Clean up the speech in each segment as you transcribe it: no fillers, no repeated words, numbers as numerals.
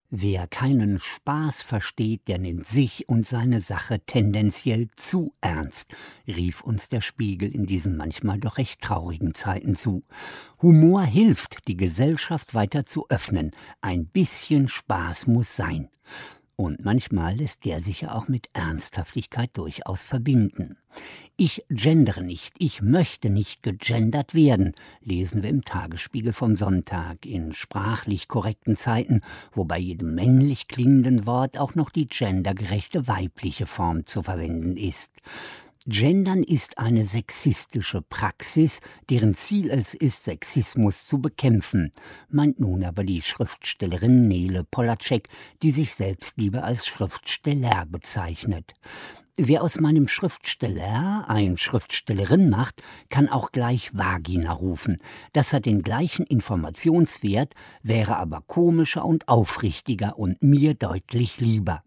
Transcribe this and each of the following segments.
Wer keinen Spaß versteht, der nimmt sich und seine Sache tendenziell zu ernst, rief uns der Spiegel in diesen manchmal doch recht traurigen Zeiten zu. Humor hilft, die Gesellschaft weiter zu öffnen. Ein bisschen Spaß muss sein. Und manchmal lässt der sich ja auch mit Ernsthaftigkeit durchaus verbinden. Ich gendere nicht, ich möchte nicht gegendert werden, lesen wir im Tagesspiegel vom Sonntag in sprachlich korrekten Zeiten, wo bei jedem männlich klingenden Wort auch noch die gendergerechte weibliche Form zu verwenden ist. Gendern ist eine sexistische Praxis, deren Ziel es ist, Sexismus zu bekämpfen, meint nun aber die Schriftstellerin Nele Polacek, die sich selbst lieber als Schriftsteller bezeichnet. Wer aus meinem Schriftsteller ein Schriftstellerin macht, kann auch gleich Vagina rufen. Das hat den gleichen Informationswert, wäre aber komischer und aufrichtiger und mir deutlich lieber.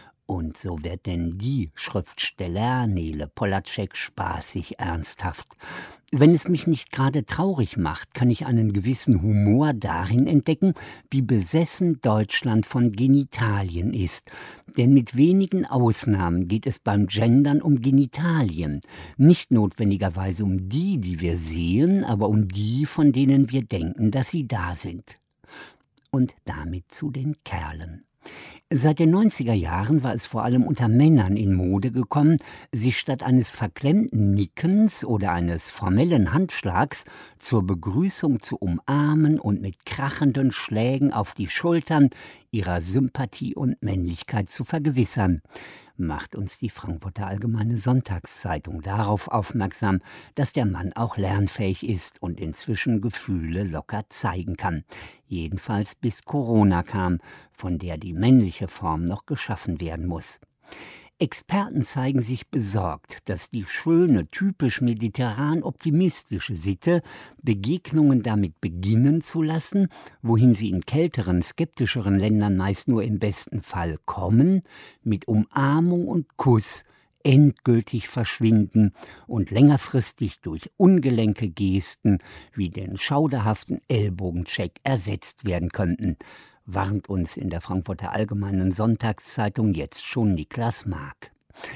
Und so wird denn die Schriftsteller Nele Polacek spaßig ernsthaft. Wenn es mich nicht gerade traurig macht, kann ich einen gewissen Humor darin entdecken, wie besessen Deutschland von Genitalien ist. Denn mit wenigen Ausnahmen geht es beim Gendern um Genitalien. Nicht notwendigerweise um die, die wir sehen, aber um die, von denen wir denken, dass sie da sind. Und damit zu den Kerlen. Seit den 90er Jahren war es vor allem unter Männern in Mode gekommen, sich statt eines verklemmten Nickens oder eines formellen Handschlags zur Begrüßung zu umarmen und mit krachenden Schlägen auf die Schultern ihrer Sympathie und Männlichkeit zu vergewissern. Macht uns die Frankfurter Allgemeine Sonntagszeitung darauf aufmerksam, dass der Mann auch lernfähig ist und inzwischen Gefühle locker zeigen kann. Jedenfalls bis Corona kam, von der die männliche Form noch geschaffen werden muss. Experten zeigen sich besorgt, dass die schöne, typisch mediterran-optimistische Sitte, Begegnungen damit beginnen zu lassen, wohin sie in kälteren, skeptischeren Ländern meist nur im besten Fall kommen, mit Umarmung und Kuss endgültig verschwinden und längerfristig durch ungelenke Gesten wie den schauderhaften Ellbogencheck ersetzt werden könnten, warnt uns in der Frankfurter Allgemeinen Sonntagszeitung jetzt schon Niklas Mark.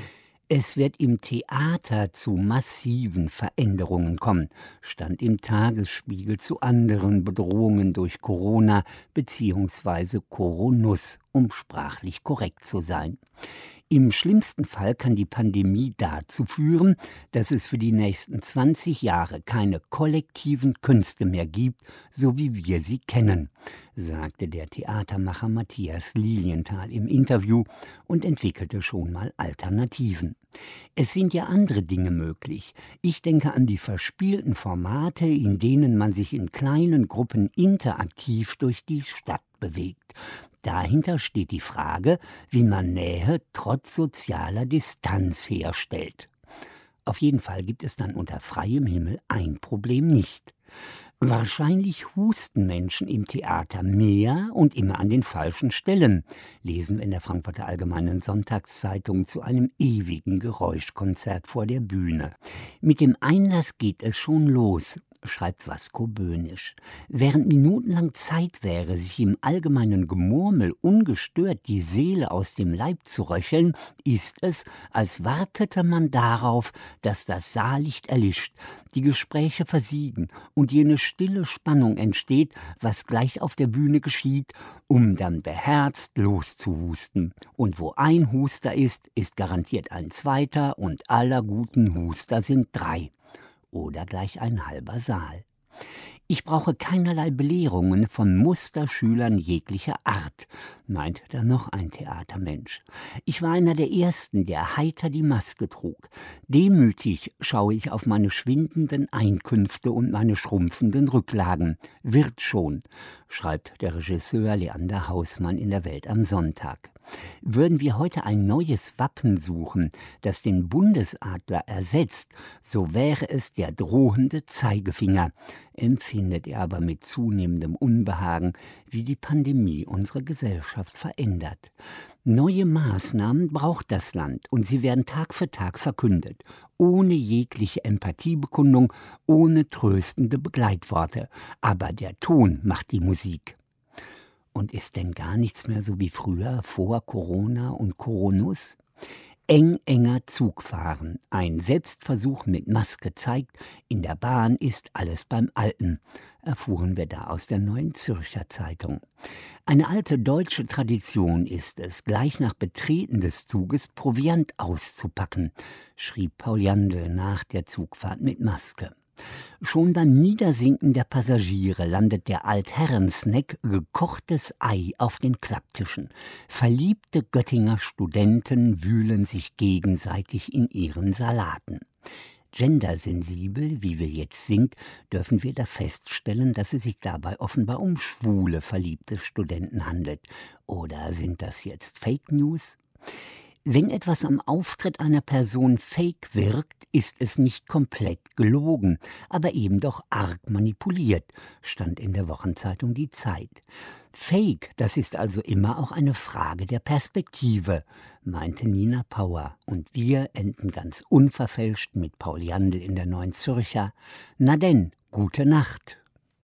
Es wird im Theater zu massiven Veränderungen kommen, stand im Tagesspiegel zu anderen Bedrohungen durch Corona bzw. Coronus, um sprachlich korrekt zu sein. Im schlimmsten Fall kann die Pandemie dazu führen, dass es für die nächsten 20 Jahre keine kollektiven Künste mehr gibt, so wie wir sie kennen, sagte der Theatermacher Matthias Lilienthal im Interview und entwickelte schon mal Alternativen. Es sind ja andere Dinge möglich. Ich denke an die verspielten Formate, in denen man sich in kleinen Gruppen interaktiv durch die Stadt bewegt. Dahinter steht die Frage, wie man Nähe trotz sozialer Distanz herstellt. Auf jeden Fall gibt es dann unter freiem Himmel ein Problem nicht. Wahrscheinlich husten Menschen im Theater mehr und immer an den falschen Stellen, lesen wir in der Frankfurter Allgemeinen Sonntagszeitung zu einem ewigen Geräuschkonzert vor der Bühne. Mit dem Einlass geht es schon los, schreibt Vasco Böhnisch. Während minutenlang Zeit wäre, sich im allgemeinen Gemurmel ungestört die Seele aus dem Leib zu röcheln, ist es, als wartete man darauf, dass das Saallicht erlischt, die Gespräche versiegen und jene stille Spannung entsteht, was gleich auf der Bühne geschieht, um dann beherzt loszuhusten. Und wo ein Huster ist, ist garantiert ein zweiter und aller guten Huster sind 3. Oder gleich ein halber Saal. Ich brauche keinerlei Belehrungen von Musterschülern jeglicher Art, meint da noch ein Theatermensch. Ich war einer der Ersten, der heiter die Maske trug. Demütig schaue ich auf meine schwindenden Einkünfte und meine schrumpfenden Rücklagen. Wird schon, schreibt der Regisseur Leander Hausmann in der Welt am Sonntag. Würden wir heute ein neues Wappen suchen, das den Bundesadler ersetzt, so wäre es der drohende Zeigefinger, empfindet er aber mit zunehmendem Unbehagen, wie die Pandemie unsere Gesellschaft verändert. Neue Maßnahmen braucht das Land und sie werden Tag für Tag verkündet, ohne jegliche Empathiebekundung, ohne tröstende Begleitworte. Aber der Ton macht die Musik. Und ist denn gar nichts mehr so wie früher, vor Corona und Coronus? Enger Zug fahren. Ein Selbstversuch mit Maske zeigt, in der Bahn ist alles beim Alten, erfuhren wir da aus der Neuen Zürcher Zeitung. Eine alte deutsche Tradition ist es, gleich nach Betreten des Zuges Proviant auszupacken, schrieb Paul Jandl nach der Zugfahrt mit Maske. Schon beim Niedersinken der Passagiere landet der Altherrensnack gekochtes Ei auf den Klapptischen. Verliebte Göttinger Studenten wühlen sich gegenseitig in ihren Salaten. Gendersensibel, wie wir jetzt sind, dürfen wir da feststellen, dass es sich dabei offenbar um schwule, verliebte Studenten handelt. Oder sind das jetzt Fake News? Wenn etwas am Auftritt einer Person fake wirkt, ist es nicht komplett gelogen, aber eben doch arg manipuliert, stand in der Wochenzeitung Die Zeit. Fake, das ist also immer auch eine Frage der Perspektive, meinte Nina Pauer. Und wir enden ganz unverfälscht mit Paul Jandl in der Neuen Zürcher. Na denn, gute Nacht.